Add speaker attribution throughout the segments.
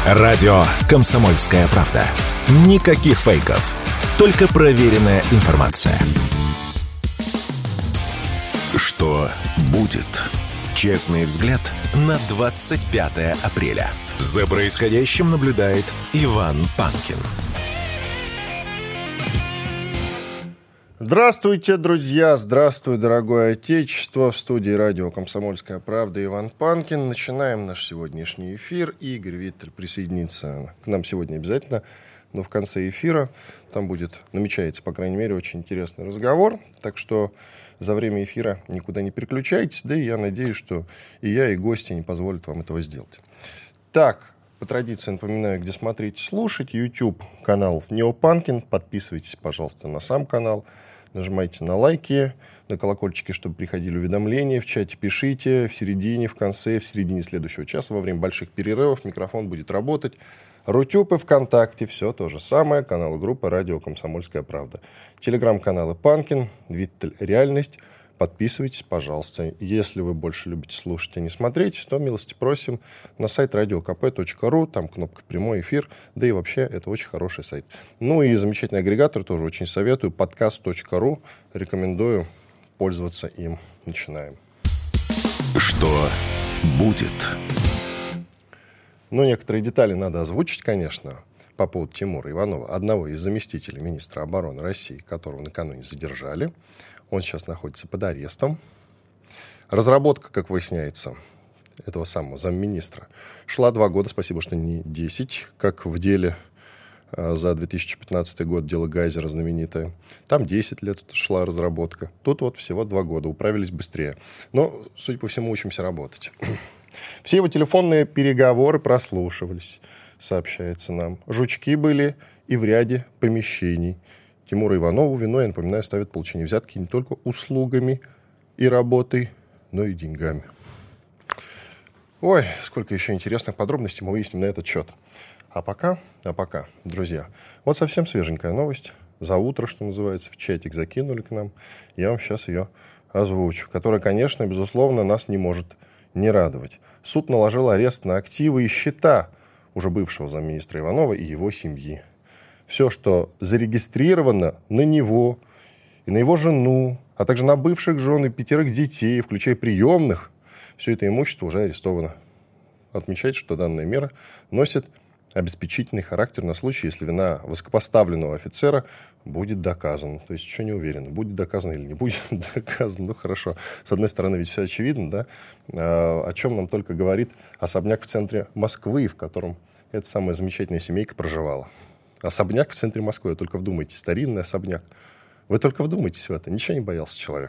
Speaker 1: Радио «Комсомольская правда». Никаких фейков. Только проверенная информация. Что будет? Честный взгляд на 25 апреля. За происходящим наблюдает Иван Панкин.
Speaker 2: Здравствуйте, друзья! Здравствуй, дорогое Отечество! В студии радио «Комсомольская правда» Иван Панкин. Начинаем наш сегодняшний эфир. Игорь Виттель присоединится к нам сегодня обязательно, но в конце эфира там намечается, по крайней мере, очень интересный разговор. Так что за время эфира никуда не переключайтесь. Да и я надеюсь, что и я, и гости не позволят вам этого сделать. Так, по традиции напоминаю, где смотреть, слушать. YouTube канал Неопанкин. Подписывайтесь, пожалуйста, на сам канал. Нажимайте на лайки, на колокольчики, чтобы приходили уведомления. В чате пишите. В середине, в конце, в середине следующего часа, во время больших перерывов микрофон будет работать. Рутюб и ВКонтакте. Все то же самое. Канал и группа «Радио Комсомольская правда». Телеграм-каналы Панкин, Виттель «Реальность». Подписывайтесь, пожалуйста. Если вы больше любите слушать, а не смотреть, то милости просим на сайт radiokp.ru. Там кнопка «Прямой эфир». Да и вообще, это очень хороший сайт. Ну и замечательный агрегатор тоже очень советую. Podcast.ru. Рекомендую пользоваться им. Начинаем.
Speaker 1: Что будет?
Speaker 2: Ну, некоторые детали надо озвучить, конечно, по поводу Тимура Иванова, одного из заместителей министра обороны России, которого накануне задержали. Он сейчас находится под арестом. Разработка, как выясняется, этого самого замминистра шла 2 года, спасибо, что не 10, как в деле за 2015 год, дело Гайзера знаменитое. Там 10 лет шла разработка. Тут вот всего 2 года, управились быстрее. Но, судя по всему, учимся работать. Все его телефонные переговоры прослушивались, сообщается нам. Жучки были и в ряде помещений. Тимуру Иванову виной, я напоминаю, ставят получение взятки не только услугами и работой, но и деньгами. Ой, сколько еще интересных подробностей мы выясним на этот счет. А пока, друзья, вот совсем свеженькая новость. За утро, что называется, в чатик закинули к нам. Я вам сейчас ее озвучу, которая, конечно, безусловно, нас не может не радовать. Суд наложил арест на активы и счета уже бывшего замминистра Иванова и его семьи. Все, что зарегистрировано на него и на его жену, а также на бывших жен и 5 детей, включая приемных, все это имущество уже арестовано. Отмечается, что данная мера носит обеспечительный характер на случай, если вина высокопоставленного офицера будет доказана. То есть еще не уверен, будет доказано или не будет доказано. Ну, хорошо. С одной стороны, ведь все очевидно, да? О чем нам только говорит особняк в центре Москвы, в котором эта самая замечательная семейка проживала. Особняк в центре Москвы. Вы только вдумайтесь. Старинный особняк. Вы только вдумайтесь в это. Ничего не боялся человек.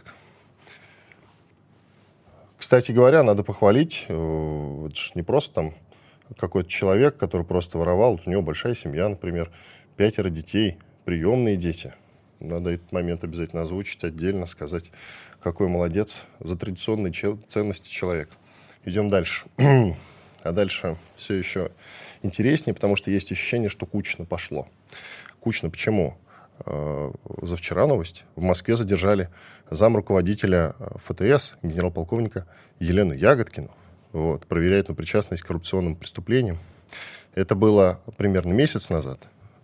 Speaker 2: Кстати говоря, надо похвалить. Это же не просто там какой-то человек, который просто воровал. У него большая семья, например. 5 детей. Приемные дети. Надо этот момент обязательно озвучить отдельно, сказать, какой молодец за традиционные ценности человек. Идем дальше. А дальше все еще интереснее, потому что есть ощущение, что кучно пошло. Кучно почему? За вчера новость. В Москве задержали замруководителя ФТС, генерал-полковника Елену Ягодкину. Вот, проверяют на причастность к коррупционным преступлениям. Это было примерно месяц назад.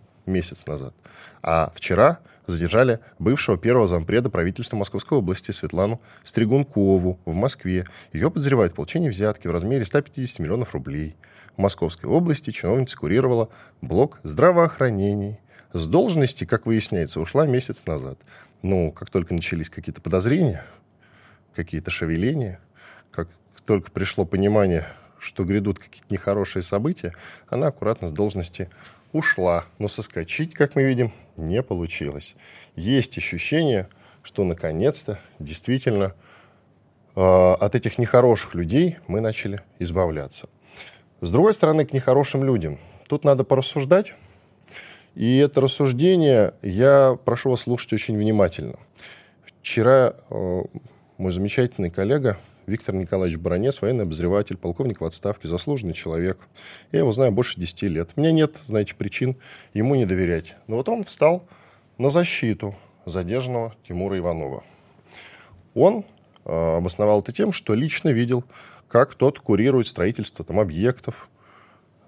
Speaker 2: А вчера задержали бывшего первого зампреда правительства Московской области Светлану Стригункову в Москве. Ее подозревают в получении взятки в размере 150 миллионов рублей. В Московской области чиновница курировала блок здравоохранения. С должности, как выясняется, ушла месяц назад. Но как только начались какие-то подозрения, какие-то шевеления, как только пришло понимание, что грядут какие-то нехорошие события, она аккуратно с должности ушла. Но соскочить, как мы видим, не получилось. Есть ощущение, что наконец-то действительно от этих нехороших людей мы начали избавляться. С другой стороны, к нехорошим людям тут надо порассуждать. И это рассуждение я прошу вас слушать очень внимательно. Вчера мой замечательный коллега Виктор Николаевич Баранец, военный обозреватель, полковник в отставке, заслуженный человек. Я его знаю больше 10 лет. У меня нет, знаете, причин ему не доверять. Но вот он встал на защиту задержанного Тимура Иванова. Он обосновал это тем, что лично видел, как тот курирует строительство там объектов,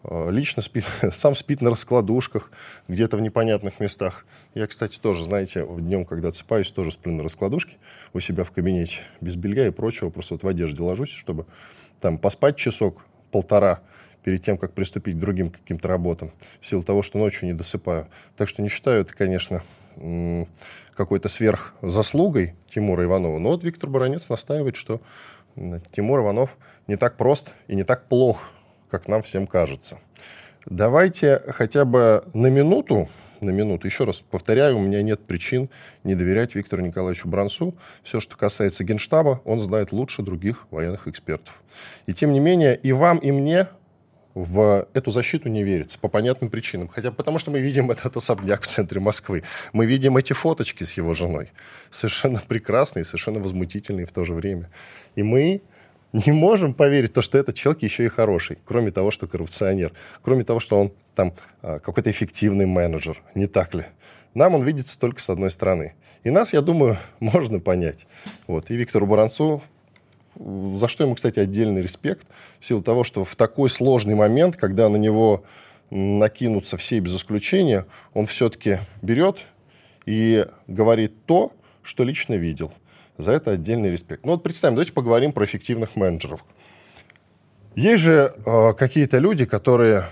Speaker 2: Лично сам спит на раскладушках, где-то в непонятных местах. Я, кстати, тоже, знаете, днем, когда отсыпаюсь, тоже сплю на раскладушке у себя в кабинете, без белья и прочего. Просто вот в одежде ложусь, чтобы там поспать часок-полтора перед тем, как приступить к другим каким-то работам, в силу того, что ночью не досыпаю. Так что не считаю это, конечно, какой-то сверхзаслугой Тимура Иванова. Но вот Виктор Баранец настаивает, что Тимур Иванов не так прост и не так плох, как нам всем кажется. Давайте хотя бы на минуту, еще раз повторяю, у меня нет причин не доверять Виктору Николаевичу Баранцу. Все, что касается Генштаба, он знает лучше других военных экспертов. И тем не менее, и вам, и мне в эту защиту не верится по понятным причинам. Хотя потому что мы видим этот особняк в центре Москвы. Мы видим эти фоточки с его женой. Совершенно прекрасные, совершенно возмутительные в то же время. И мы не можем поверить в то, что этот человек еще и хороший. Кроме того, что коррупционер. Кроме того, что он там какой-то эффективный менеджер. Не так ли? Нам он видится только с одной стороны. И нас, я думаю, можно понять. Вот. И Виктору Баранцу, за что ему, кстати, отдельный респект, в силу того, что в такой сложный момент, когда на него накинутся все без исключения, он все-таки берет и говорит то, что лично видел. За это отдельный респект. Ну вот представим, давайте поговорим про эффективных менеджеров. Есть же какие-то люди, которые,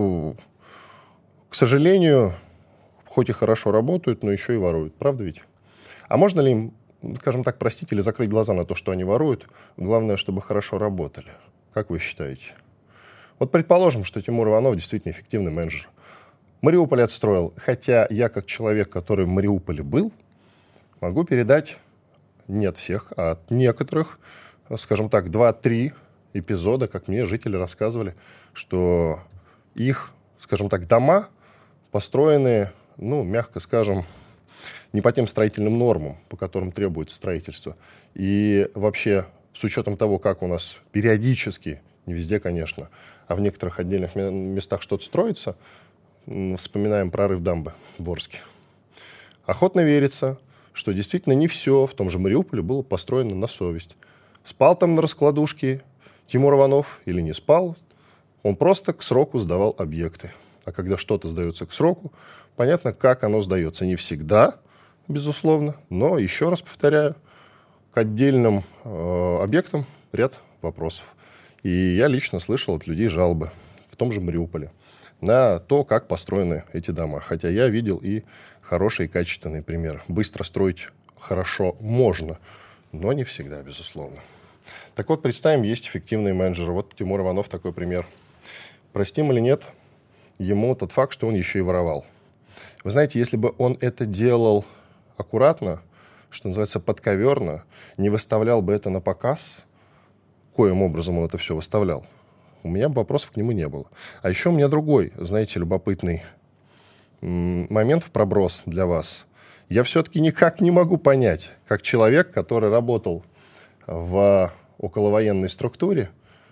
Speaker 2: к сожалению, хоть и хорошо работают, но еще и воруют. Правда ведь? А можно ли им, скажем так, простить или закрыть глаза на то, что они воруют? Главное, чтобы хорошо работали. Как вы считаете? Вот предположим, что Тимур Иванов действительно эффективный менеджер. Мариуполь отстроил. Хотя я, как человек, который в Мариуполе был, могу передать, не от всех, а от некоторых, скажем так, 2-3 эпизода, как мне жители рассказывали, что их, скажем так, дома построены, мягко скажем, не по тем строительным нормам, по которым требуется строительство. И вообще, с учетом того, как у нас периодически, не везде, конечно, а в некоторых отдельных местах что-то строится, вспоминаем прорыв дамбы в Орске. Охотно верится, что действительно не все в том же Мариуполе было построено на совесть. Спал там на раскладушке Тимур Иванов или не спал, он просто к сроку сдавал объекты. А когда что-то сдается к сроку, понятно, как оно сдается. Не всегда, безусловно, но, еще раз повторяю, к отдельным объектам ряд вопросов. И я лично слышал от людей жалобы в том же Мариуполе на то, как построены эти дома. Хотя я видел и хороший и качественный пример. Быстро строить хорошо можно, но не всегда, безусловно. Так вот, представим, есть эффективные менеджеры. Вот Тимур Иванов такой пример. Простим или нет ему тот факт, что он еще и воровал. Вы знаете, если бы он это делал аккуратно, что называется, подковерно, не выставлял бы это на показ, коим образом он это все выставлял, у меня бы вопросов к нему не было. А еще у меня другой, знаете, любопытный момент в проброс для вас. Я все-таки никак не могу понять, как человек, который работал в околовоенной структуре,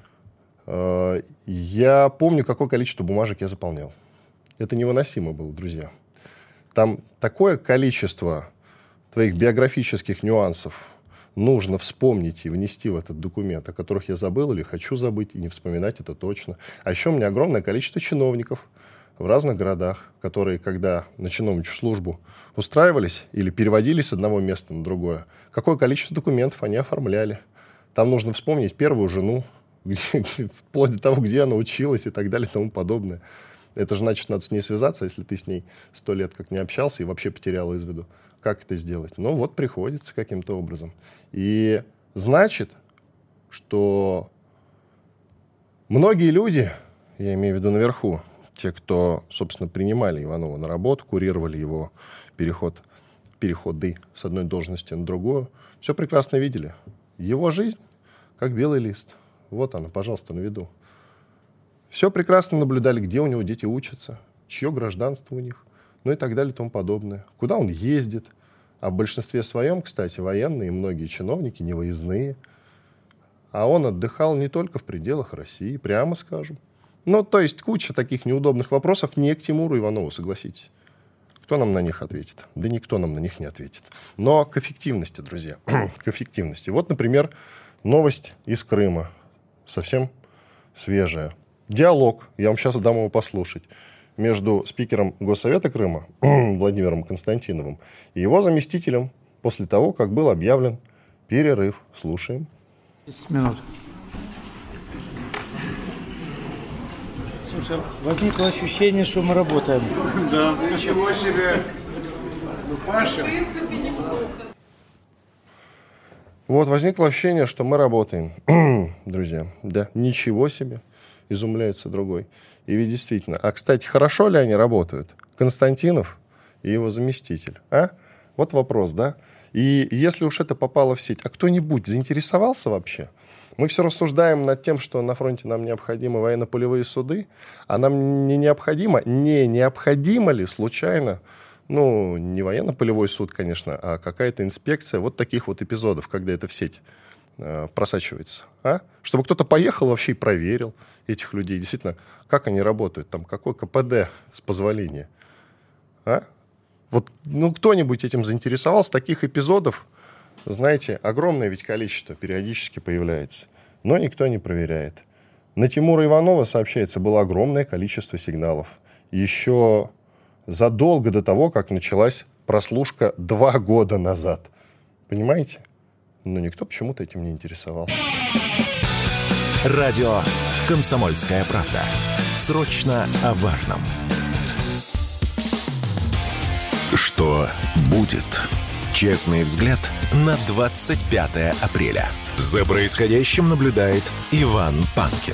Speaker 2: я помню, какое количество бумажек я заполнял. Это невыносимо было, друзья. Там такое количество твоих биографических нюансов нужно вспомнить и внести в этот документ, о которых я забыл или хочу забыть, и не вспоминать это точно. А еще у меня огромное количество чиновников в разных городах, которые, когда на чиновничью службу устраивались или переводились с одного места на другое, какое количество документов они оформляли. Там нужно вспомнить первую жену, вплоть до того, где она училась и так далее и тому подобное. Это же значит, надо с ней связаться, если ты с ней 100 лет как не общался и вообще потерял из виду. Как это сделать? Ну, вот приходится каким-то образом. И значит, что многие люди, я имею в виду наверху, те, кто, собственно, принимали Иванова на работу, курировали его переходы с одной должности на другую, все прекрасно видели. Его жизнь как белый лист. Вот она, пожалуйста, на виду. Все прекрасно наблюдали, где у него дети учатся, чье гражданство у них, ну и так далее и тому подобное. Куда он ездит. А в большинстве своем, кстати, военные и многие чиновники не выездные. А он отдыхал не только в пределах России, прямо скажем. Ну, то есть куча таких неудобных вопросов не к Тимуру Иванову, согласитесь. Кто нам на них ответит? Да никто нам на них не ответит. Но к эффективности, друзья, к эффективности. Вот, например, новость из Крыма. Совсем свежая. диалог, я вам сейчас дам его послушать, между спикером Госсовета Крыма Владимиром Константиновым и его заместителем после того, как был объявлен перерыв. Слушаем.
Speaker 3: 10 минут. Слушай, возникло ощущение, что мы работаем.
Speaker 4: Да, ничего себе. Ну, Паша.
Speaker 2: Вот возникло ощущение, что мы работаем. Друзья, да, ничего себе, изумляется другой. И ведь действительно. А, кстати, хорошо ли они работают? Константинов и его заместитель. А? Вот вопрос, да? И если уж это попало в сеть, а кто-нибудь заинтересовался вообще? Мы все рассуждаем над тем, что на фронте нам необходимы военно-полевые суды, а нам не необходимо ли случайно, не военно-полевой суд, конечно, а какая-то инспекция вот таких вот эпизодов, когда это в сеть просачивается. А? Чтобы кто-то поехал вообще и проверил этих людей, действительно, как они работают, там какой КПД с позволения. А? Вот, кто-нибудь этим заинтересовался, таких эпизодов, знаете, огромное ведь количество периодически появляется, но никто не проверяет. На Тимура Иванова, сообщается, было огромное количество сигналов. Еще задолго до того, как началась прослушка 2 года назад. Понимаете? Но никто почему-то этим не интересовался.
Speaker 1: Радио «Комсомольская правда». Срочно о важном. Что будет? Честный взгляд на 25 апреля. За происходящим наблюдает Иван Панкин.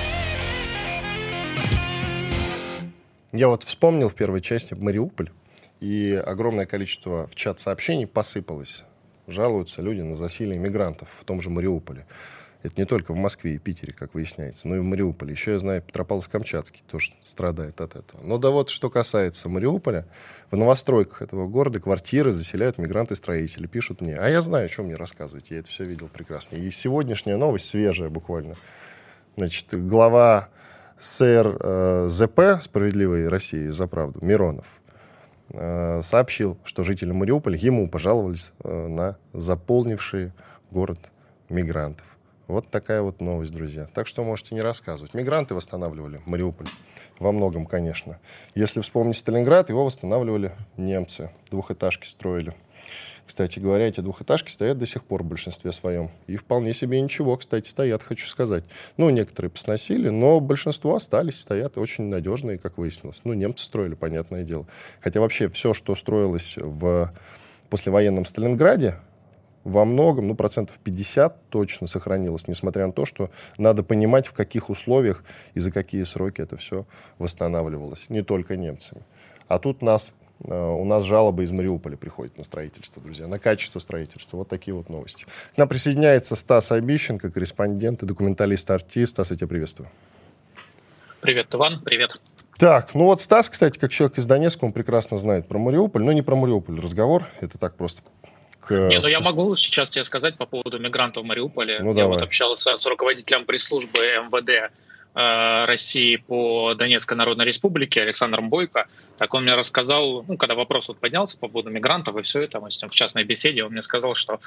Speaker 2: Я вот вспомнил в первой части Мариуполь, и огромное количество в чат сообщений посыпалось. Жалуются люди на засилие мигрантов в том же Мариуполе. Это не только в Москве и Питере, как выясняется, но и в Мариуполе. Еще я знаю, Петропавловск-Камчатский тоже страдает от этого. Но да вот, что касается Мариуполя, в новостройках этого города квартиры заселяют мигранты-строители. Пишут мне. А я знаю, о чем мне рассказывать. Я это все видел прекрасно. И сегодняшняя новость, свежая буквально. Значит, глава СРЗП «Справедливой России за правду» Миронов сообщил, что жители Мариуполя ему пожаловались на заполнившие город мигрантов. Вот такая вот новость, друзья. Так что можете не рассказывать. Мигранты восстанавливали Мариуполь. Во многом, конечно. Если вспомнить Сталинград, его восстанавливали немцы. Двухэтажки строили. Кстати говоря, эти двухэтажки стоят до сих пор в большинстве своем. И вполне себе ничего, кстати, стоят, хочу сказать. Некоторые посносили, но большинство остались, стоят очень надежные, как выяснилось. Немцы строили, понятное дело. Хотя вообще все, что строилось в послевоенном Сталинграде, во многом, 50% точно сохранилось, несмотря на то, что надо понимать, в каких условиях и за какие сроки это все восстанавливалось. Не только немцами. А тут у нас жалобы из Мариуполя приходят на строительство, друзья, на качество строительства. Вот такие вот новости. К нам присоединяется Стас Обищенко, корреспондент и документалист-артист. Стас, я тебя приветствую.
Speaker 5: Привет, Иван, привет.
Speaker 2: Так, Стас, кстати, как человек из Донецка, он прекрасно знает про Мариуполь, но не про Мариуполь разговор, это так просто...
Speaker 5: Я могу сейчас тебе сказать по поводу мигрантов в Мариуполе. Я
Speaker 2: давай.
Speaker 5: общался с руководителем пресс-службы МВД России по Донецкой Народной Республике Александром Бойко. Так он мне рассказал, когда вопрос поднялся по поводу мигрантов и все это, мы с ним в частной беседе, он мне сказал, что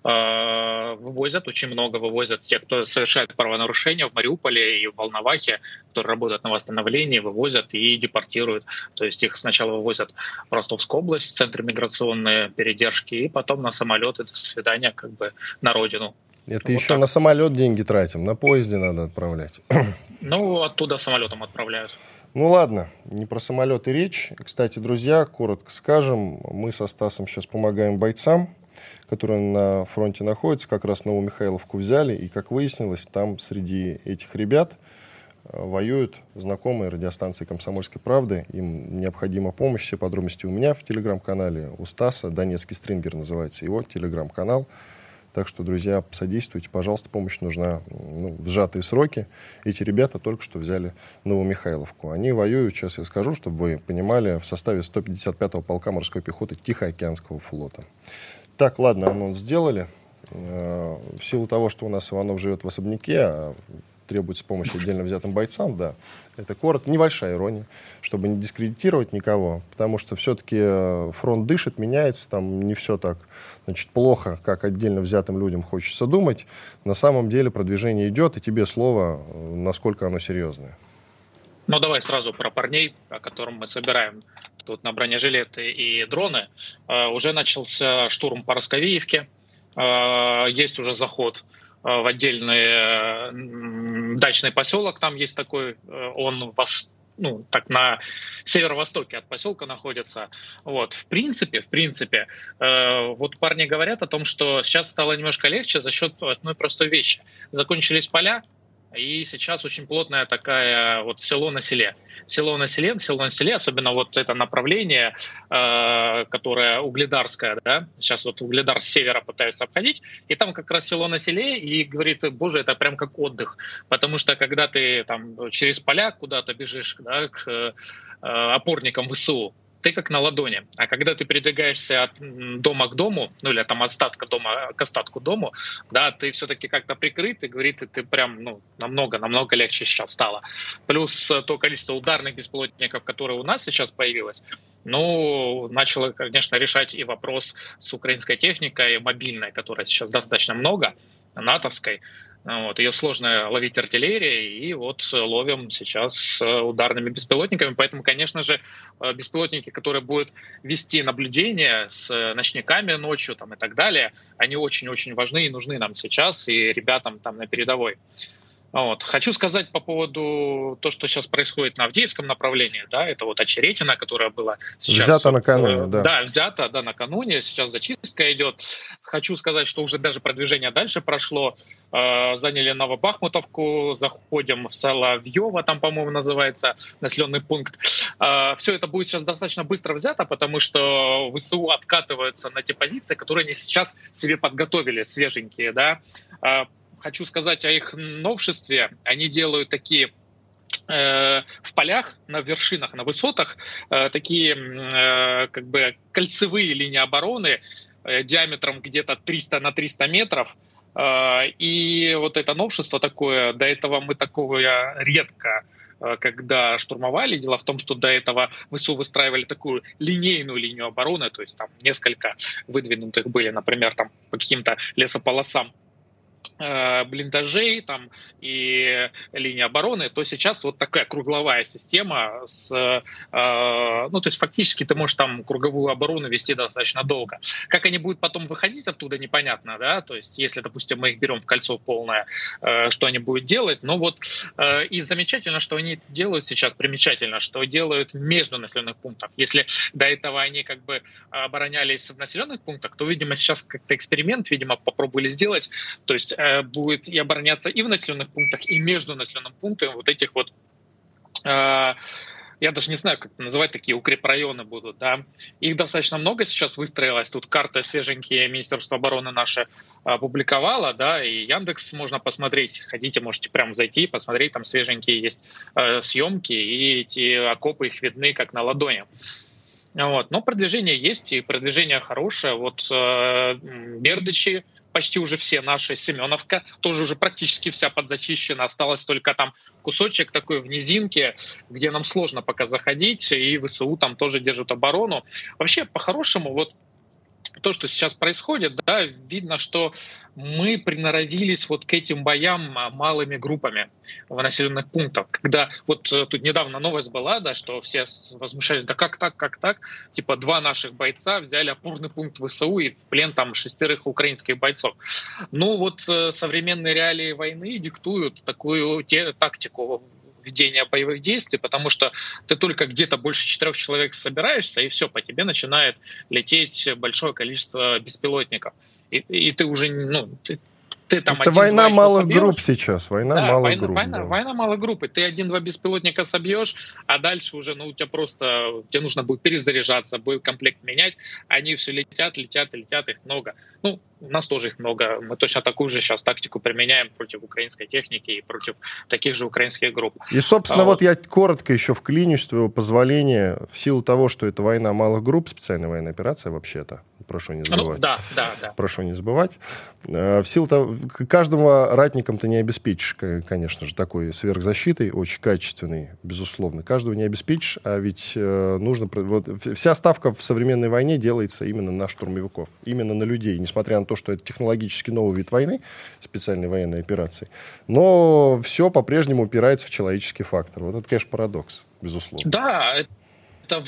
Speaker 5: вывозят, очень много вывозят тех, кто совершает правонарушения в Мариуполе и в Волновахе, которые работают на восстановлении, вывозят и депортируют. То есть их сначала вывозят в Ростовскую область, в центры миграционные передержки, и потом на самолеты, до свидания, на родину.
Speaker 2: Это еще так. На самолет деньги тратим, на поезде надо отправлять.
Speaker 5: Оттуда самолетом отправляют.
Speaker 2: Ладно, не про самолеты речь. Кстати, друзья, коротко скажем, мы со Стасом сейчас помогаем бойцам, которые на фронте находятся, как раз Новомихайловку взяли, и, как выяснилось, там среди этих ребят воюют знакомые радиостанции «Комсомольской правды». Им необходима помощь. Все подробности у меня в телеграм-канале, у Стаса. «Донецкий стрингер» называется его телеграм-канал. Так что, друзья, содействуйте, пожалуйста, помощь нужна в сжатые сроки. Эти ребята только что взяли Новомихайловку. Они воюют, сейчас я скажу, чтобы вы понимали, в составе 155-го полка морской пехоты Тихоокеанского флота. Так, ладно, анонс сделали. В силу того, что у нас Иванов живет в особняке, а требуется помощь отдельно взятым бойцам, да, это коротко, небольшая ирония, чтобы не дискредитировать никого, потому что все-таки фронт дышит, меняется, там не все так, плохо, как отдельно взятым людям хочется думать. На самом деле продвижение идет, и тебе слово, насколько оно серьезное.
Speaker 5: Ну, давай сразу про парней, о котором мы собираем тут на бронежилеты и дроны. Уже начался штурм по Росковиевке. Есть уже заход в отдельный дачный поселок. Там есть такой, он так на северо-востоке от поселка находится. Вот, в принципе, вот парни говорят о том, что сейчас стало немножко легче за счет одной простой вещи. Закончились поля, и сейчас очень плотная такая вот село на селе. Село на селе, особенно вот это направление, которое угледарское, да, сейчас вот Угледар с севера пытаются обходить, и там как раз село на селе, и говорит, боже, это прям как отдых, потому что когда ты там через поля куда-то бежишь, да, к опорникам ВСУ, ты как на ладони. А когда ты передвигаешься от дома к дому, ну или там остатка дома к остатку дому, да, ты все-таки как-то прикрыт, и говорит, ты прям намного легче сейчас стало. Плюс то количество ударных беспилотников, которое у нас сейчас появилось, начало, конечно, решать и вопрос с украинской техникой мобильной, которой сейчас достаточно много, натовской. Вот, ее сложно ловить артиллерией, и вот ловим сейчас с ударными беспилотниками. Поэтому, конечно же, беспилотники, которые будут вести наблюдение с ночниками ночью там, и так далее, они очень-очень важны и нужны нам сейчас и ребятам там на передовой. Вот. Хочу сказать по поводу того, что сейчас происходит на Авдеевском направлении. Да, это вот Очеретино, которая была сейчас...
Speaker 2: Взята накануне, да.
Speaker 5: Да, взята, да, накануне. Сейчас зачистка идет. Хочу сказать, что уже даже продвижение дальше прошло. Заняли Новобахмутовку, заходим в Соловьево, там, по-моему, называется населенный пункт. Все это будет сейчас достаточно быстро взято, потому что ВСУ откатываются на те позиции, которые они сейчас себе подготовили, свеженькие, да. Хочу сказать о их новшестве. Они делают такие в полях, на вершинах, на высотах, такие как бы кольцевые линии обороны диаметром где-то 300 на 300 метров. И вот это новшество такое, до этого мы такое редко когда штурмовали. Дело в том, что до этого ВСУ выстраивали такую линейную линию обороны, то есть там несколько выдвинутых были, например, там по каким-то лесополосам блиндажей там и линии обороны, то сейчас вот такая круговая система то есть фактически ты можешь там круговую оборону вести достаточно долго. Как они будут потом выходить оттуда, непонятно, да, то есть если, допустим, мы их берем в кольцо полное, что они будут делать, но вот и замечательно, что они это делают сейчас, примечательно, что делают между населенных пунктов. Если до этого они как бы оборонялись в населенных пунктах, то, видимо, сейчас как-то эксперимент, видимо, попробовали сделать, то есть будет и обороняться и в населенных пунктах, и между населенным пунктом вот этих вот, я даже не знаю, как это называть, такие укрепрайоны будут, да. Их достаточно много сейчас выстроилось. Тут карты свеженькие Министерство обороны наше опубликовало, да, и Яндекс можно посмотреть. Хотите, можете прямо зайти, посмотреть, там свеженькие есть съемки, и эти окопы, их видны как на ладони. Вот. Но продвижение есть, и продвижение хорошее. Вот Бердычи, почти уже все наши, Семеновка, тоже уже практически вся подзачищена. Осталось только там кусочек такой в низинке, где нам сложно пока заходить, и ВСУ там тоже держат оборону. Вообще, по-хорошему, вот то, что сейчас происходит, да, видно, что мы приноровились вот к этим боям малыми группами в населенных пунктах. Когда вот тут недавно новость была, да, что все возмущались, да как так? Типа 2 наших бойца взяли опорный пункт ВСУ и в плен там 6 украинских бойцов. Ну вот современные реалии войны диктуют такую тактику ведения боевых действий, потому что ты только где-то больше 4 человек собираешься, и все, по тебе начинает лететь большое количество беспилотников. И ты уже, ты там
Speaker 2: это война малых групп сейчас, война малых групп.
Speaker 5: Война малых групп. Ты 1-2 беспилотника собьешь, а дальше уже, тебе нужно будет перезаряжаться, боекомплект менять, они все летят, их много. У нас тоже их много. Мы точно такую же сейчас тактику применяем против украинской техники и против таких же украинских групп.
Speaker 2: И, собственно, вот я коротко еще вклинюсь, с твоего позволения, в силу того, что это война малых групп, специальная военная операция вообще-то, прошу не забывать.
Speaker 5: Да.
Speaker 2: Прошу не забывать. В силу того, каждого ратником ты не обеспечишь, конечно же, такой сверхзащитой, очень качественной, безусловно. Каждого не обеспечишь, а ведь нужно... Вот, вся ставка в современной войне делается именно на штурмовиков, именно на людей, несмотря на то, что это технологически новый вид войны, специальной военной операции. Но все по-прежнему упирается в человеческий фактор. Вот это, конечно, парадокс, безусловно.
Speaker 5: Да, это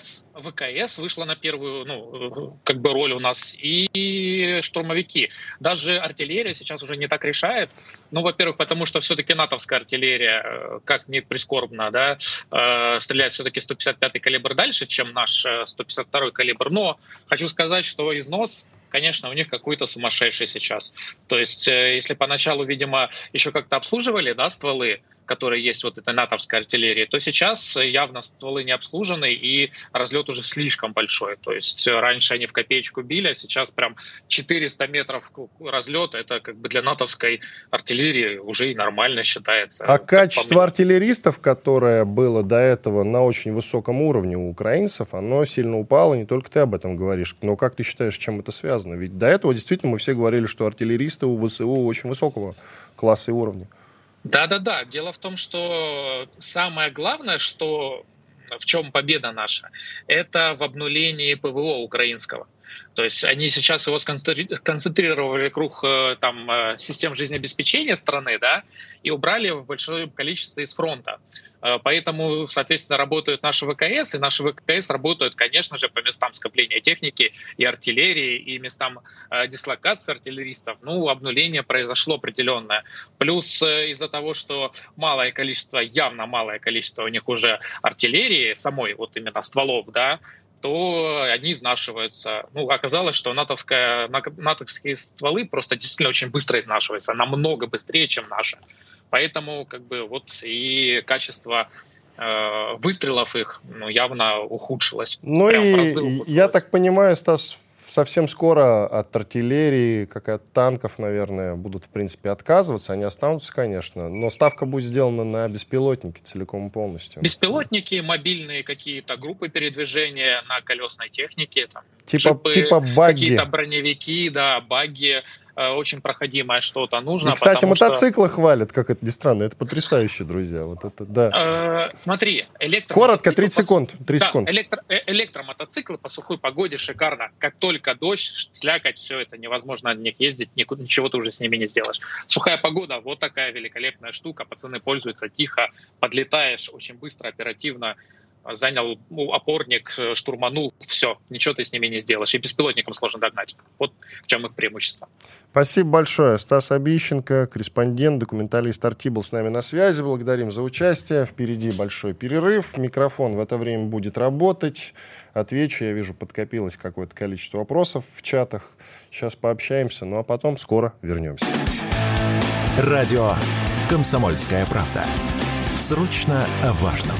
Speaker 5: ВКС вышла на первую, роль у нас, и штурмовики. Даже артиллерия сейчас уже не так решает. Во-первых, потому что все-таки натовская артиллерия, как ни прискорбно, да, стреляет все-таки 155-й калибр дальше, чем наш 152-й калибр. Но хочу сказать, что износ, конечно, у них какой-то сумасшедший сейчас. То есть, если поначалу, видимо, еще как-то обслуживали, да, стволы, которые есть вот этой натовской артиллерии, то сейчас явно стволы не обслужены, и разлет уже слишком большой. То есть раньше они в копеечку били, а сейчас прям 400 метров разлет, это как бы для натовской артиллерии уже и нормально считается.
Speaker 2: А качество артиллеристов, которое было до этого на очень высоком уровне у украинцев, оно сильно упало, не только ты об этом говоришь. Но как ты считаешь, с чем это связано? Ведь до этого действительно мы все говорили, что артиллеристы у ВСУ очень высокого класса и уровня.
Speaker 5: Да. Дело в том, что самое главное, что в чем победа наша, это в обнулении ПВО украинского. То есть они сейчас его сконцентрировали круг систем жизнеобеспечения страны, да, и убрали в большом количестве из фронта. Поэтому, соответственно, работают наши ВКС, и наши ВКС работают, конечно же, по местам скопления техники и артиллерии, и местам дислокации артиллеристов. Обнуление произошло определенное. Плюс из-за того, что явно малое количество у них уже артиллерии, самой вот именно стволов, да, то они изнашиваются. Оказалось, что натовские стволы просто действительно очень быстро изнашиваются, намного быстрее, чем наши. Поэтому и качество выстрелов их явно ухудшилось.
Speaker 2: Я так понимаю, Стас, совсем скоро от артиллерии, как и от танков, наверное, будут, в принципе, отказываться. Они останутся, конечно, но ставка будет сделана на беспилотники целиком и полностью.
Speaker 5: Беспилотники, мобильные какие-то группы передвижения на колесной технике.
Speaker 2: Типа багги.
Speaker 5: Какие-то броневики, да, багги. Очень проходимое что-то нужно.
Speaker 2: И, кстати, мотоциклы хвалят, как это ни странно. Это потрясающе, друзья. Вот это, да.
Speaker 5: Смотри,
Speaker 2: коротко, 30 секунд. 30 секунд.
Speaker 5: Электромотоциклы по сухой погоде шикарно. Как только дождь, слякоть, все это невозможно на них ездить, ничего ты уже с ними не сделаешь. Сухая погода, вот такая великолепная штука. Пацаны пользуются тихо, подлетаешь очень быстро, оперативно. Занял опорник, штурманул, все, ничего ты с ними не сделаешь. И беспилотникам сложно догнать. Вот в чем их преимущество.
Speaker 2: Спасибо большое. Стас Обищенко, корреспондент, документалист Арти был с нами на связи. Благодарим за участие. Впереди большой перерыв. Микрофон в это время будет работать. Отвечу. Я вижу, подкопилось какое-то количество вопросов в чатах. Сейчас пообщаемся. А потом скоро вернемся.
Speaker 1: Радио «Комсомольская правда». Срочно о важном.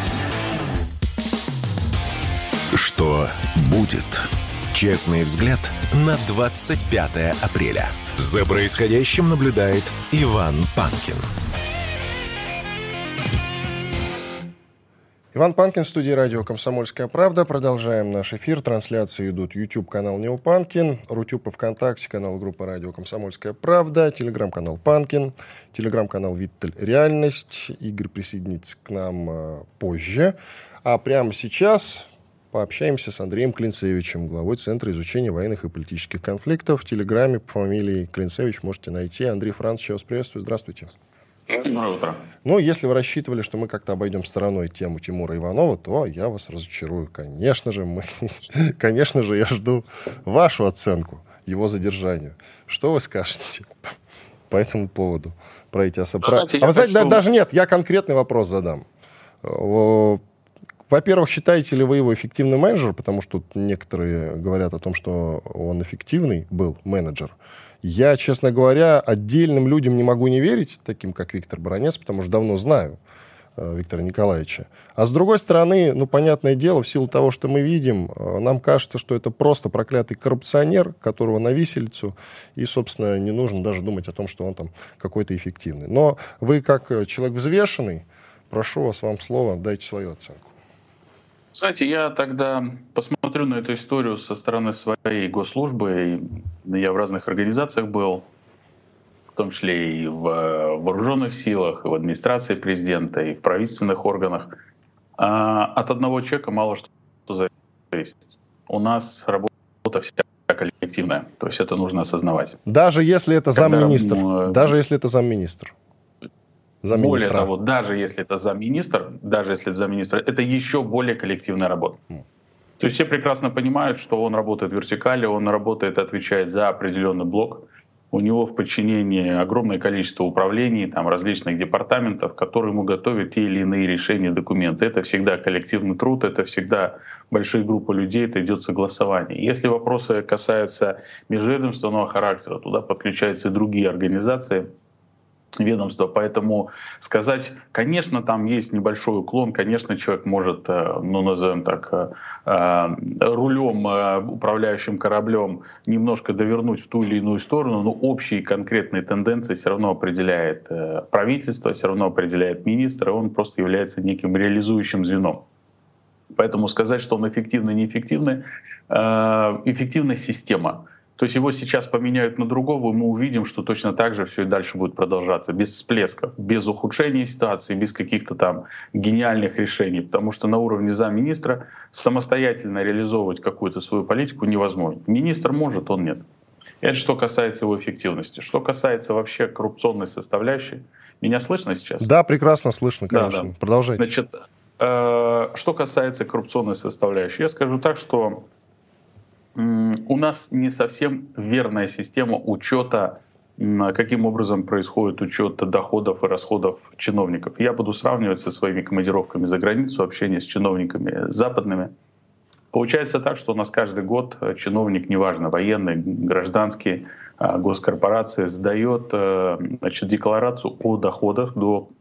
Speaker 1: Что будет? Честный взгляд на 25 апреля. За происходящим наблюдает Иван Панкин.
Speaker 2: Иван Панкин в студии радио «Комсомольская правда». Продолжаем наш эфир. Трансляции идут YouTube-канал Нео Панкин, Рутюб и ВКонтакте, канал группы радио «Комсомольская правда», телеграм-канал Панкин, телеграм-канал Виттель Реальность. Игорь присоединится к нам позже. А прямо сейчас пообщаемся с Андреем Клинцевичем, главой Центра изучения военных и политических конфликтов. В Телеграме по фамилии Клинцевич можете найти. Андрей Францович, я вас приветствую. Здравствуйте.
Speaker 6: Доброе утро.
Speaker 2: Если вы рассчитывали, что мы как-то обойдем стороной тему Тимура Иванова, то я вас разочарую. Конечно же, я жду вашу оценку его задержанию. Что вы скажете по этому поводу? Про эти даже нет, я конкретный вопрос задам. Во-первых, считаете ли вы его эффективным менеджером, потому что тут некоторые говорят о том, что он эффективный был менеджер. Я, честно говоря, отдельным людям не могу не верить, таким как Виктор Баранец, потому что давно знаю Виктора Николаевича. А с другой стороны, понятное дело, в силу того, что мы видим, нам кажется, что это просто проклятый коррупционер, которого на виселицу, и, собственно, не нужно даже думать о том, что он там какой-то эффективный. Но вы, как человек взвешенный, прошу вас, вам слово, дайте свою оценку.
Speaker 6: Знаете, я тогда посмотрю на эту историю со стороны своей госслужбы. Я в разных организациях был, в том числе и в вооруженных силах, и в администрации президента, и в правительственных органах. От одного человека мало что зависит. У нас работа вся коллективная, то есть это нужно осознавать.
Speaker 2: Даже если это замминистр. Даже если это замминистр.
Speaker 6: Более того, даже если это замминистр, это еще более коллективная работа. То есть все прекрасно понимают, что он работает в вертикали, он работает и отвечает за определенный блок. У него в подчинении огромное количество управлений, там, различных департаментов, которые ему готовят те или иные решения, документы. Это всегда коллективный труд, это всегда большие группы людей, это идет согласование. Если вопросы касаются межведомственного характера, туда подключаются и другие организации, ведомства. Поэтому сказать, конечно, там есть небольшой уклон, конечно, человек может, ну, назовем так, рулем, управляющим кораблем немножко довернуть в ту или иную сторону, но общие конкретные тенденции все равно определяет правительство, все равно определяет министр, и он просто является неким реализующим звеном. Поэтому сказать, что он эффективный, неэффективный, эффективная система. То есть его сейчас поменяют на другого, и мы увидим, что точно так же все и дальше будет продолжаться, без всплесков, без ухудшения ситуации, без каких-то там гениальных решений, потому что на уровне замминистра самостоятельно реализовывать какую-то свою политику невозможно. Министр может, он нет. Это что касается его эффективности. Что касается вообще коррупционной составляющей, меня слышно сейчас?
Speaker 2: Да, прекрасно слышно, конечно. Да. Продолжайте.
Speaker 6: Значит, что касается коррупционной составляющей, я скажу так, что у нас не совсем верная система учета, каким образом происходит учет доходов и расходов чиновников. Я буду сравнивать со своими командировками за границу, общение с чиновниками западными. Получается так, что у нас каждый год чиновник, неважно, военный, гражданский, госкорпорация, сдает, значит, декларацию о доходах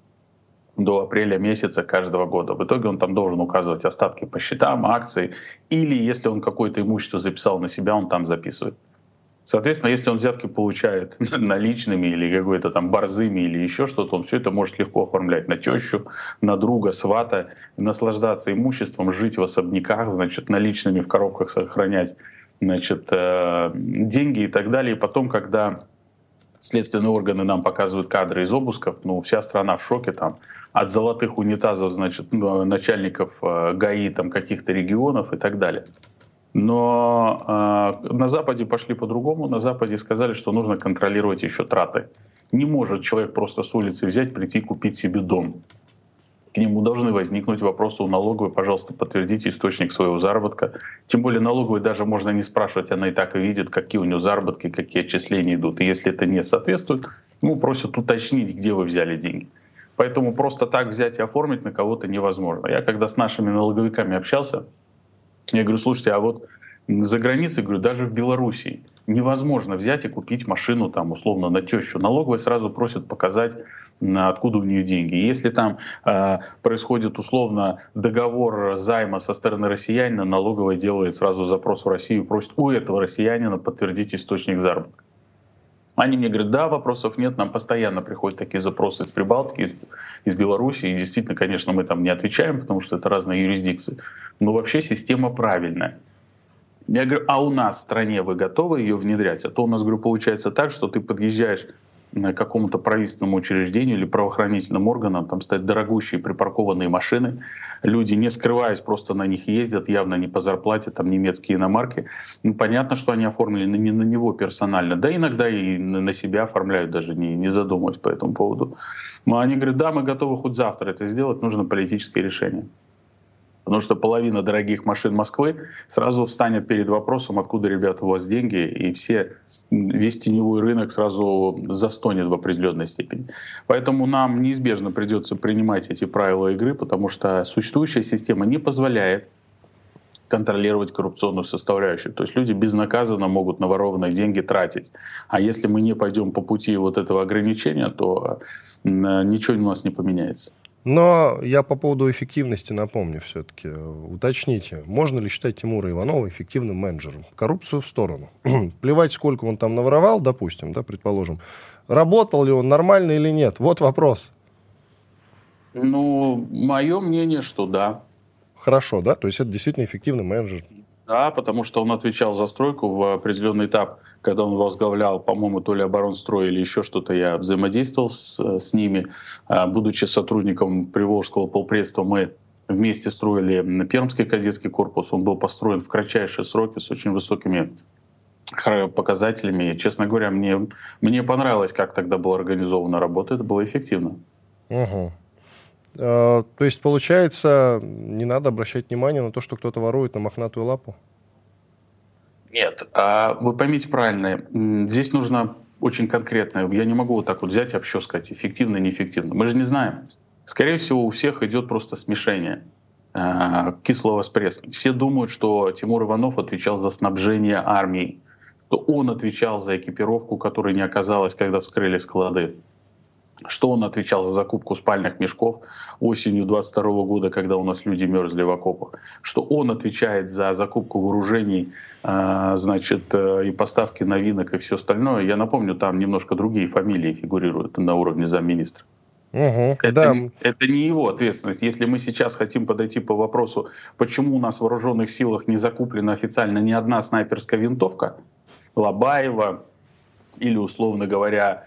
Speaker 6: до апреля месяца каждого года. В итоге он там должен указывать остатки по счетам, акции, или если он какое-то имущество записал на себя, он там записывает. Соответственно, если он взятки получает наличными или какой-то там борзыми или еще что-то, он все это может легко оформлять на тещу, на друга, свата, наслаждаться имуществом, жить в особняках, значит, наличными в коробках сохранять, значит, деньги и так далее. И потом, когда следственные органы нам показывают кадры из обысков, ну, вся страна в шоке, там, от золотых унитазов, значит, начальников ГАИ там, каких-то регионов и так далее. Но на Западе пошли по-другому, на Западе сказали, что нужно контролировать еще траты. Не может человек просто с улицы взять, прийти и купить себе дом. К нему должны возникнуть вопросы у налоговой, пожалуйста, подтвердите источник своего заработка. Тем более налоговой даже можно не спрашивать, она и так и видит, какие у нее заработки, какие отчисления идут. И если это не соответствует, ему просят уточнить, где вы взяли деньги. Поэтому просто так взять и оформить на кого-то невозможно. Я когда с нашими налоговиками общался, я говорю, слушайте, а вот за границей, говорю, даже в Белоруссии невозможно взять и купить машину там условно на тещу. Налоговая сразу просит показать, откуда у нее деньги. Если там происходит условно договор займа со стороны россиянина, налоговая делает сразу запрос в Россию, просит у этого россиянина подтвердить источник заработка. Они мне говорят, да, вопросов нет, нам постоянно приходят такие запросы из Прибалтики, из Беларуси, и действительно, конечно, мы там не отвечаем, потому что это разные юрисдикции, но вообще система правильная. Я говорю, а у нас в стране вы готовы ее внедрять? А то у нас, говорю, получается так, что ты подъезжаешь к какому-то правительственному учреждению или правоохранительным органам, там стоят дорогущие припаркованные машины, люди, не скрываясь, просто на них ездят, явно не по зарплате, там немецкие иномарки. Ну, понятно, что они оформили не на него персонально, да иногда и на себя оформляют, даже не задумываясь по этому поводу. Но они говорят, да, мы готовы хоть завтра это сделать, нужно политическое решение. Потому что половина дорогих машин Москвы сразу встанет перед вопросом, откуда, ребята, у вас деньги, и весь теневой рынок сразу застонет в определенной степени. Поэтому нам неизбежно придется принимать эти правила игры, потому что существующая система не позволяет контролировать коррупционную составляющую. То есть люди безнаказанно могут наворованные деньги тратить. А если мы не пойдем по пути вот этого ограничения, то ничего у нас не поменяется.
Speaker 2: Но я по поводу эффективности напомню все-таки. Уточните, можно ли считать Тимура Иванова эффективным менеджером? Коррупцию в сторону. Плевать, сколько он там наворовал, допустим, да, предположим. Работал ли он нормально или нет? Вот вопрос.
Speaker 6: Ну, мое мнение, что да.
Speaker 2: хорошо, да? То есть это действительно эффективный менеджер.
Speaker 6: Да, потому что он отвечал за стройку в определенный этап, когда он возглавлял, по-моему, то ли оборонстрой или еще что-то, я взаимодействовал с ними. Будучи сотрудником Приволжского полпредства, мы вместе строили Пермский кадетский корпус. Он был построен в кратчайшие сроки с очень высокими показателями. И, честно говоря, мне понравилось, как тогда была организована работа. Это было эффективно.
Speaker 2: Угу. То есть, получается, не надо обращать внимание на то, что кто-то ворует на мохнатую лапу?
Speaker 6: Нет. Вы поймите правильно, здесь нужно очень конкретно. Я не могу вот так вот взять и вообще сказать, эффективно, неэффективно. Мы же не знаем. Скорее всего, у всех идет просто смешение кислого с пресным. Все думают, что Тимур Иванов отвечал за снабжение армии, что он отвечал за экипировку, которой не оказалось, когда вскрыли склады, что он отвечал за закупку спальных мешков осенью 22 года, когда у нас люди мерзли в окопах, что он отвечает за закупку вооружений, и поставки новинок и все остальное. Я напомню, там немножко другие фамилии фигурируют на уровне замминистра.
Speaker 2: Угу,
Speaker 6: это не его ответственность. Если мы сейчас хотим подойти по вопросу, почему у нас в вооруженных силах не закуплена официально ни одна снайперская винтовка, Лобаева или, условно говоря,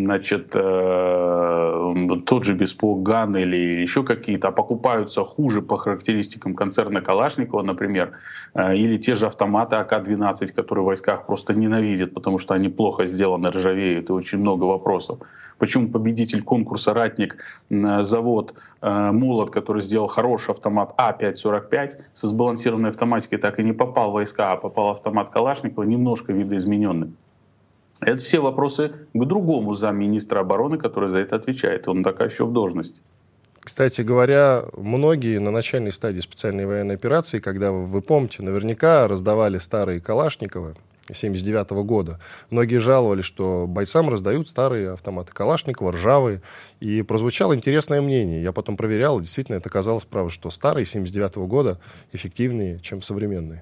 Speaker 6: тот же Беспилотный или еще какие-то, а покупаются хуже по характеристикам концерна Калашникова, например, или те же автоматы АК-12, которые в войсках просто ненавидят, потому что они плохо сделаны, ржавеют, и очень много вопросов. Почему победитель конкурса «Ратник», завод «Молот», который сделал хороший автомат А5-45 со сбалансированной автоматикой, так и не попал в войска, а попал автомат Калашникова, немножко видоизмененный? Это все вопросы к другому замминистра обороны, который за это отвечает. Он так еще в должности.
Speaker 2: Кстати говоря, многие на начальной стадии специальной военной операции, когда, вы помните, наверняка раздавали старые Калашниковы 1979 года, многие жаловались, что бойцам раздают старые автоматы Калашникова, ржавые. И прозвучало интересное мнение. Я потом проверял, и действительно это оказалось правдой, что старые 1979 года эффективнее, чем современные.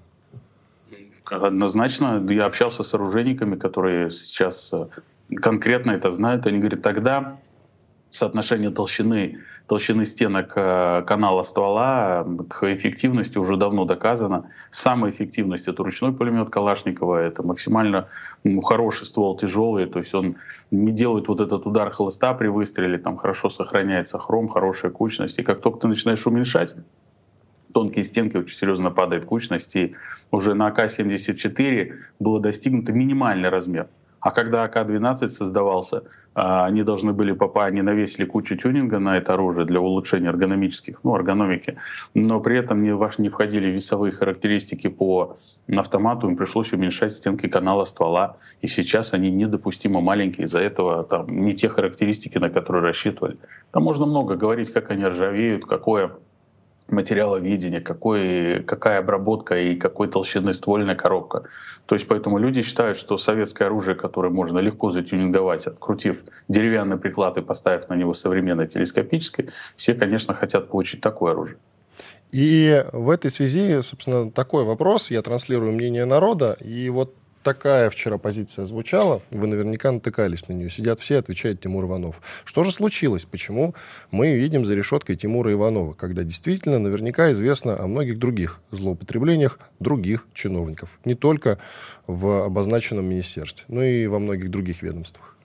Speaker 6: Однозначно. Я общался с оружейниками, которые сейчас конкретно это знают. Они говорят, тогда соотношение толщины стенок канала ствола к эффективности уже давно доказано. Самая эффективность — это ручной пулемет Калашникова, это максимально хороший ствол, тяжелый, то есть он не делает вот этот удар хлыста при выстреле, там хорошо сохраняется хром, хорошая кучность. И как только ты начинаешь уменьшать тонкие стенки, очень серьезно падает кучность, и уже на АК-74 было достигнуто минимальный размер. А когда АК-12 создавался, они должны были они навесили кучу тюнинга на это оружие для улучшения эргономики, но при этом не входили весовые характеристики по автомату, им пришлось уменьшать стенки канала ствола, и сейчас они недопустимо маленькие, из-за этого там не те характеристики, на которые рассчитывали. Там можно много говорить, как они ржавеют, какое материаловедение, какая обработка и какой толщины ствольная коробка. То есть поэтому люди считают, что советское оружие, которое можно легко затюнинговать, открутив деревянный приклад и поставив на него современное телескопическое, все, конечно, хотят получить такое оружие.
Speaker 2: И в этой связи, собственно, такой вопрос. Я транслирую мнение народа, и вот такая вчера позиция звучала, вы наверняка натыкались на нее. Сидят все, отвечает Тимур Иванов. Что же случилось? Почему мы видим за решеткой Тимура Иванова, когда действительно наверняка известно о многих других злоупотреблениях других чиновников? Не только в обозначенном министерстве, но и во многих других ведомствах.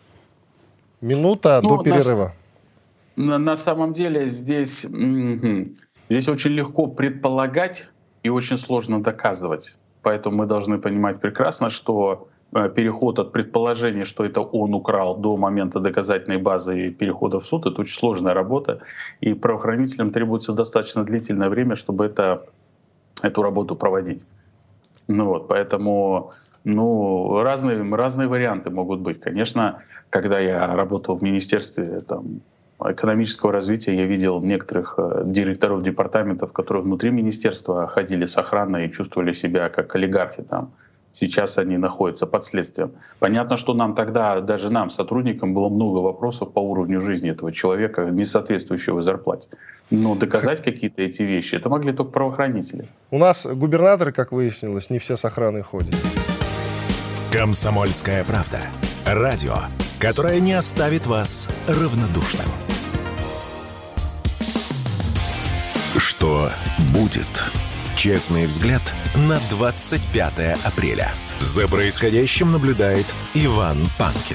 Speaker 2: Минута до перерыва.
Speaker 6: На самом деле здесь очень легко предполагать и очень сложно доказывать. Поэтому мы должны понимать прекрасно, что переход от предположения, что это он украл, до момента доказательной базы и перехода в суд — это очень сложная работа. И правоохранителям требуется достаточно длительное время, чтобы эту работу проводить. Поэтому разные варианты могут быть. Конечно, когда я работал в Министерстве экономического развития, я видел некоторых директоров департаментов, которые внутри министерства ходили с охраной и чувствовали себя как олигархи там. Сейчас они находятся под следствием. Понятно, что нам тогда, даже нам, сотрудникам, было много вопросов по уровню жизни этого человека, не соответствующего зарплате. Но доказать какие-то эти вещи, это могли только правоохранители.
Speaker 2: У нас губернаторы, как выяснилось, не все с охраной ходят.
Speaker 1: «Комсомольская правда». Радио, которое не оставит вас равнодушным. Что будет? Честный взгляд на 25 апреля. За происходящим наблюдает Иван Панкин.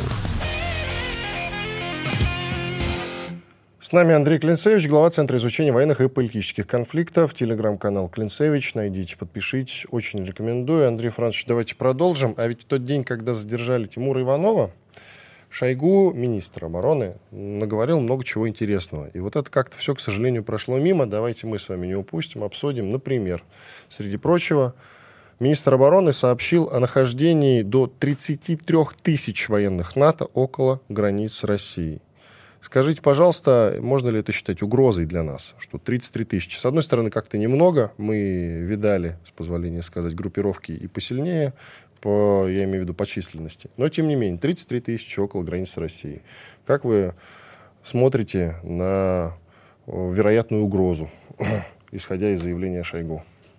Speaker 2: С нами Андрей Клинцевич, глава Центра изучения военных и политических конфликтов. Телеграм-канал Клинцевич. Найдите, подпишитесь. Очень рекомендую. Андрей Францович, давайте продолжим. А ведь в тот день, когда задержали Тимура Иванова, Шойгу, министр обороны, наговорил много чего интересного. И вот это как-то все, к сожалению, прошло мимо. Давайте мы с вами не упустим, обсудим. Например, среди прочего, министр обороны сообщил о нахождении до 33 тысяч военных НАТО около границ России. Скажите, пожалуйста, можно ли это считать угрозой для нас, что 33 тысячи? С одной стороны, как-то немного. Мы видали, с позволения сказать, группировки и посильнее, я имею в виду по численности. Но, тем не менее, 33 тысячи около границ России. Как вы смотрите на вероятную угрозу, исходя из заявления Шойгу?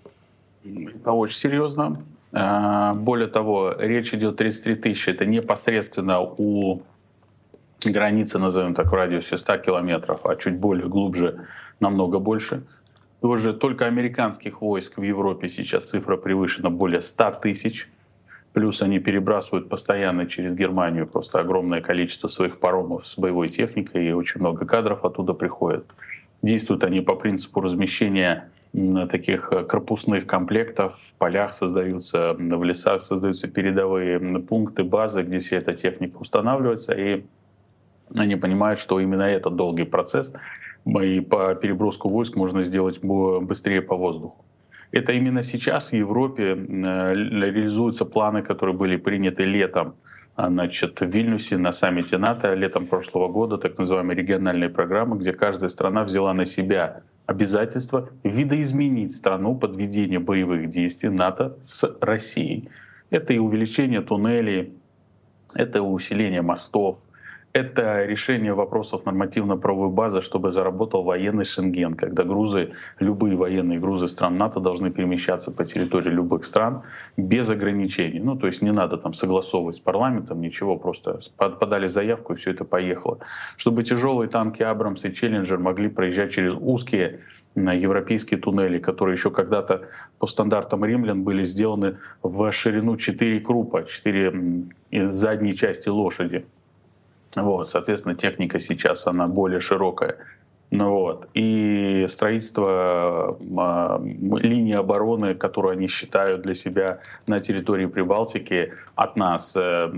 Speaker 6: Это очень серьезно. Более того, речь идет 33 тысячи. Это непосредственно у границы, назовем так, в радиусе 100 километров, а чуть более глубже, намного больше. Уже только американских войск в Европе сейчас цифра превышена более 100 тысяч. Плюс они перебрасывают постоянно через Германию просто огромное количество своих паромов с боевой техникой, и очень много кадров оттуда приходит. Действуют они по принципу размещения таких корпусных комплектов. В полях создаются, в лесах создаются передовые пункты, базы, где вся эта техника устанавливается. И они понимают, что именно этот долгий процесс, и по переброску войск можно сделать быстрее по воздуху. Это именно сейчас в Европе реализуются планы, которые были приняты летом, в Вильнюсе на саммите НАТО летом прошлого года, так называемые региональные программы, где каждая страна взяла на себя обязательство видоизменить страну под ведение боевых действий НАТО с Россией. Это и увеличение туннелей, это усиление мостов, это решение вопросов нормативно-правовой базы, чтобы заработал военный Шенген, когда грузы, любые военные грузы стран НАТО должны перемещаться по территории любых стран без ограничений. Ну, то есть не надо там согласовывать с парламентом, ничего, просто подали заявку и все это поехало. Чтобы тяжелые танки Абрамс и Челленджер могли проезжать через узкие европейские туннели, которые еще когда-то по стандартам римлян были сделаны в ширину 4 крупа, 4 из задней части лошади. Вот, соответственно, техника сейчас она более широкая. Вот. И строительство линии обороны, которую они считают для себя на территории Прибалтики, от нас,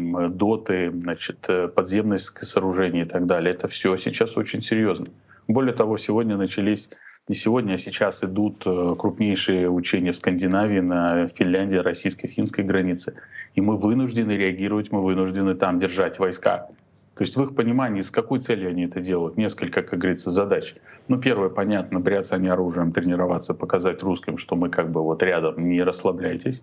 Speaker 6: доты, подземные сооружения и так далее, это все сейчас очень серьезно. Более того, сегодня начались, не сегодня, а сейчас идут крупнейшие учения в Скандинавии, на Финляндии, российско-финской границе. И мы вынуждены реагировать, мы вынуждены там держать войска. То есть в их понимании, с какой целью они это делают? Несколько, как говорится, задач. Ну, первое, понятно, бряцание оружием, тренироваться, показать русским, что мы как бы вот рядом, не расслабляйтесь.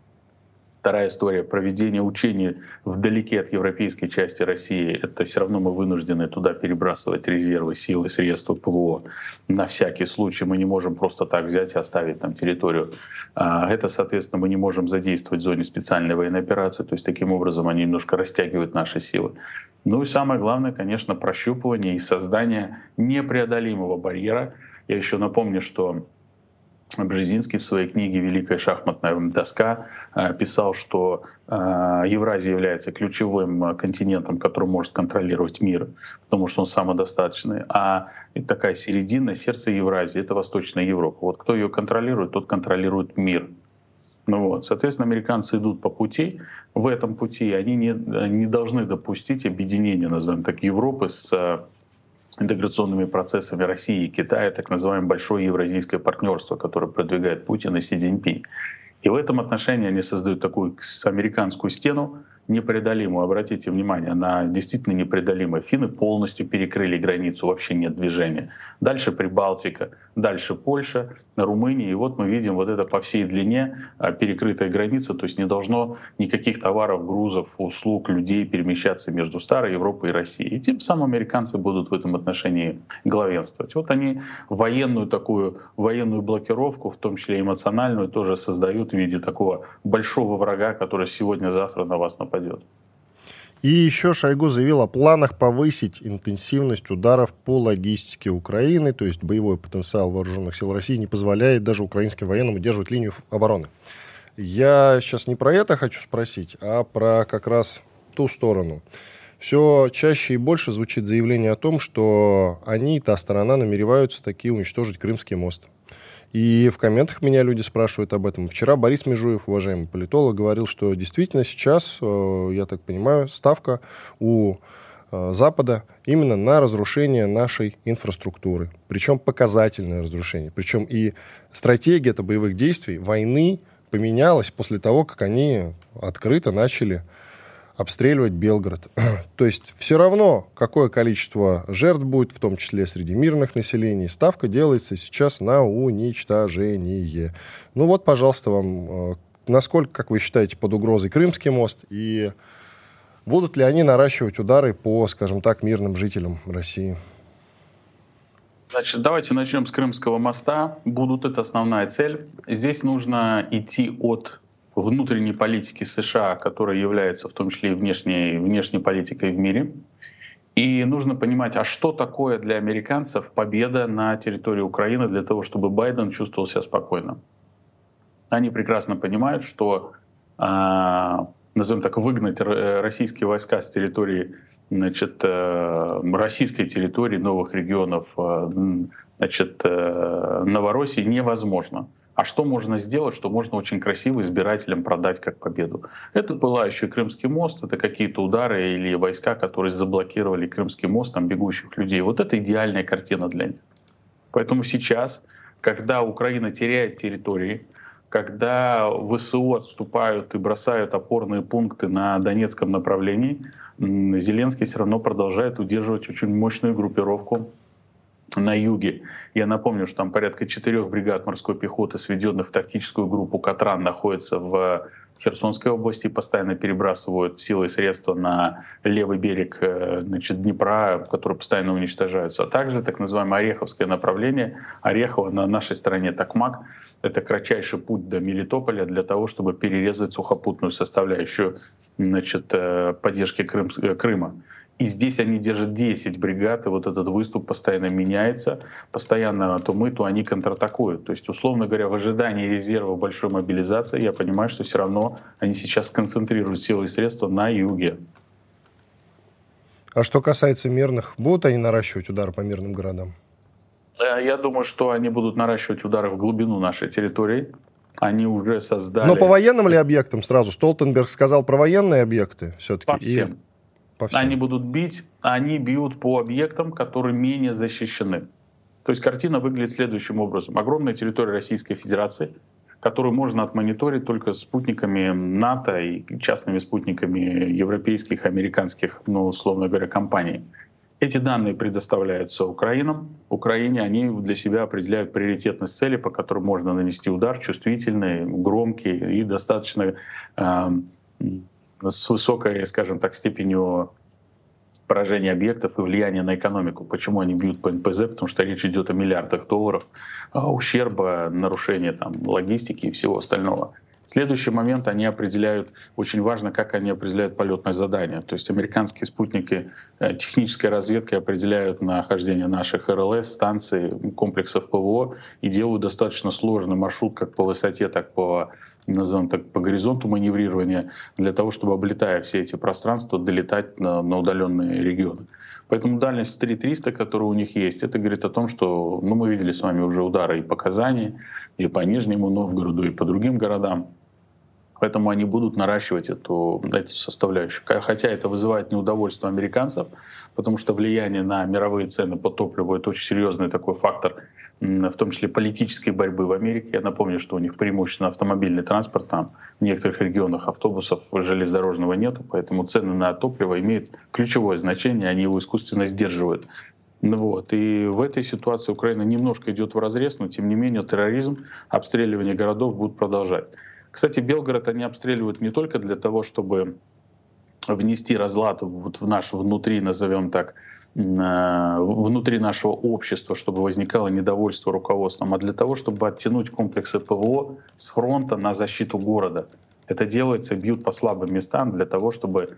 Speaker 6: Вторая история — проведение учений вдалеке от европейской части России. Это все равно мы вынуждены туда перебрасывать резервы, силы, средства ПВО. На всякий случай мы не можем просто так взять и оставить там территорию. Это, соответственно, мы не можем задействовать в зоне специальной военной операции. То есть таким образом они немножко растягивают наши силы. Ну и самое главное, конечно, прощупывание и создание непреодолимого барьера. Я еще напомню, что Бжезинский в своей книге «Великая шахматная доска» писал, что Евразия является ключевым континентом, который может контролировать мир, потому что он самодостаточный. А такая середина, сердце Евразии — это Восточная Европа. Вот кто ее контролирует, тот контролирует мир. Ну вот, соответственно, американцы идут по пути. В этом пути они не должны допустить объединения, назовем так, Европы с интеграционными процессами России и Китая, так называемое большое евразийское партнерство, которое продвигает Путин и Си Цзиньпинь. И в этом отношении они создают такую американскую стену непреодолимую. Обратите внимание, она действительно непреодолимая. Финны полностью перекрыли границу, вообще нет движения. Дальше Прибалтика, дальше Польша, Румыния. И вот мы видим вот это по всей длине перекрытая граница, то есть не должно никаких товаров, грузов, услуг, людей перемещаться между Старой Европой и Россией. И тем самым американцы будут в этом отношении главенствовать. Вот они военную блокировку, в том числе эмоциональную, тоже создают в виде такого большого врага, который сегодня-завтра на вас нападет.
Speaker 2: И еще Шойгу заявил о планах повысить интенсивность ударов по логистике Украины, то есть боевой потенциал вооруженных сил России не позволяет даже украинским военным удерживать линию обороны. Я сейчас не про это хочу спросить, а про как раз ту сторону. Все чаще и больше звучит заявление о том, что они, та сторона, намереваются таки уничтожить Крымский мост. И в комментах меня люди спрашивают об этом. Вчера Борис Межуев, уважаемый политолог, говорил, что действительно сейчас, я так понимаю, ставка у Запада именно на разрушение нашей инфраструктуры. Причем показательное разрушение. Причем и стратегия боевых действий, войны поменялась после того, как они открыто начали обстреливать Белгород. То есть все равно, какое количество жертв будет, в том числе среди мирных населений, ставка делается сейчас на уничтожение. Ну вот, пожалуйста, вам, насколько, как вы считаете, под угрозой Крымский мост, и будут ли они наращивать удары по, скажем так, мирным жителям России?
Speaker 6: Значит, давайте начнем с Крымского моста. Будут, это основная цель. Здесь нужно идти от внутренней политики США, которая является в том числе и внешней политикой в мире. И нужно понимать, а что такое для американцев победа на территории Украины для того, чтобы Байден чувствовал себя спокойно. Они прекрасно понимают, что, назовем так, выгнать российские войска с территории, значит, российской территории, новых регионов, значит, Новороссии невозможно. А что можно сделать, что можно очень красиво избирателям продать как победу? Это пылающий Крымский мост, это какие-то удары или войска, которые заблокировали Крымский мост, там бегущих людей. Вот это идеальная картина для них. Поэтому сейчас, когда Украина теряет территории, когда ВСУ отступают и бросают опорные пункты на Донецком направлении, Зеленский все равно продолжает удерживать очень мощную группировку на юге. Я напомню, что там порядка 4 бригад морской пехоты, сведенных в тактическую группу «Катран», находятся в Херсонской области и постоянно перебрасывают силы и средства на левый берег, значит, Днепра, которые постоянно уничтожаются. А также так называемое Ореховское направление. Орехово на нашей стороне Токмак. Это кратчайший путь до Мелитополя для того, чтобы перерезать сухопутную составляющую, значит, поддержки Крыма. И здесь они держат 10 бригад, и вот этот выступ постоянно меняется, постоянно то мы, то они контратакуют. То есть, условно говоря, в ожидании резерва большой мобилизации, я понимаю, что все равно они сейчас сконцентрируют силы и средства на юге.
Speaker 2: А что касается мирных, будут они наращивать удары по мирным городам?
Speaker 6: Я думаю, что они будут наращивать удары в глубину нашей территории. Они уже создали...
Speaker 2: Но по военным ли объектам сразу? Столтенберг сказал про военные объекты все-таки?
Speaker 6: По всем. Они будут бить, они бьют по объектам, которые менее защищены. То есть картина выглядит следующим образом. Огромная территория Российской Федерации, которую можно отмониторить только спутниками НАТО и частными спутниками европейских, американских, ну, условно говоря, компаний. Эти данные предоставляются Украине, они для себя определяют приоритетность цели, по которой можно нанести удар, чувствительный, громкий и достаточно... с высокой, скажем так, степенью поражения объектов и влияния на экономику. Почему они бьют по НПЗ? Потому что речь идет о миллиардах долларов ущерба, нарушения там, логистики и всего остального. Следующий момент они определяют, очень важно, как они определяют полетное задание. То есть американские спутники технической разведкой определяют нахождение наших РЛС, станций, комплексов ПВО и делают достаточно сложный маршрут как по высоте, так по, назовем так, по горизонту маневрирования для того, чтобы, облетая все эти пространства, долетать на удаленные регионы. Поэтому дальность 3300, которая у них есть, это говорит о том, что мы видели с вами уже удары и по Казани, и по Нижнему Новгороду, и по другим городам. Поэтому они будут наращивать эту составляющую. Хотя это вызывает неудовольствие американцев, потому что влияние на мировые цены по топливу — это очень серьезный такой фактор, в том числе политической борьбы в Америке. Я напомню, что у них преимущественно автомобильный транспорт, там в некоторых регионах автобусов железнодорожного нету, поэтому цены на топливо имеют ключевое значение, они его искусственно сдерживают. Вот. И в этой ситуации Украина немножко идет вразрез, но тем не менее терроризм, обстреливание городов будут продолжать. Кстати, Белгород они обстреливают не только для того, чтобы внести разлад вот в наш внутри, назовем так, внутри нашего общества, чтобы возникало недовольство руководством, а для того, чтобы оттянуть комплексы ПВО с фронта на защиту города. Это делается, бьют по слабым местам для того, чтобы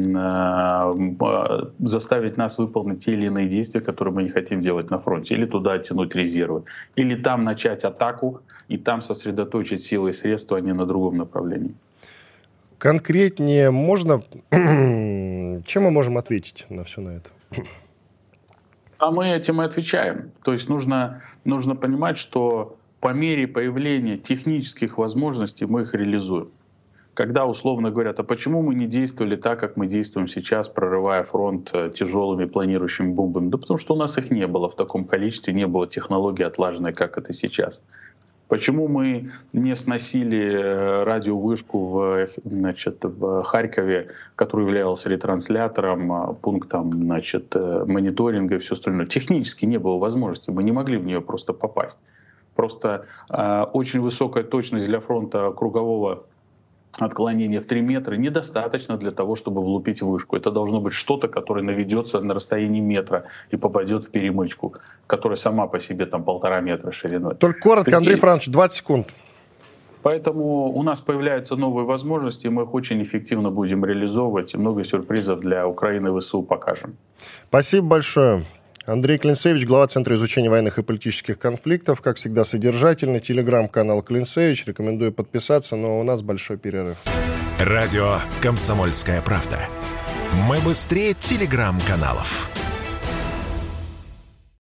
Speaker 6: заставить нас выполнить те или иные действия, которые мы не хотим делать на фронте. Или туда оттянуть резервы. Или там начать атаку и там сосредоточить силы и средства, а не на другом направлении.
Speaker 2: Конкретнее можно... Чем мы можем ответить на все на это?
Speaker 6: А мы этим и отвечаем. То есть нужно понимать, что по мере появления технических возможностей мы их реализуем. Когда условно говорят, а почему мы не действовали так, как мы действуем сейчас, прорывая фронт тяжелыми планирующими бомбами? Да потому что у нас их не было в таком количестве, не было технологии отлаженной, как это сейчас. Почему мы не сносили радиовышку в Харькове, которая являлась ретранслятором, пунктом мониторинга и все остальное? Технически не было возможности, мы не могли в нее просто попасть. Просто очень высокая точность для фронта кругового отклонения в 3 метра недостаточно для того, чтобы влупить вышку. Это должно быть что-то, которое наведется на расстоянии метра и попадет в перемычку, которая сама по себе там 1,5 метра шириной.
Speaker 2: Только коротко, Андрей Францович, 20 секунд.
Speaker 6: Поэтому у нас появляются новые возможности, мы их очень эффективно будем реализовывать. И много сюрпризов для Украины и ВСУ покажем.
Speaker 2: Спасибо большое. Андрей Клинцевич, глава Центра изучения военных и политических конфликтов. Как всегда, содержательный. Телеграм-канал Клинцевич. Рекомендую подписаться, но у нас большой перерыв.
Speaker 1: Радио «Комсомольская правда». Мы быстрее телеграм-каналов.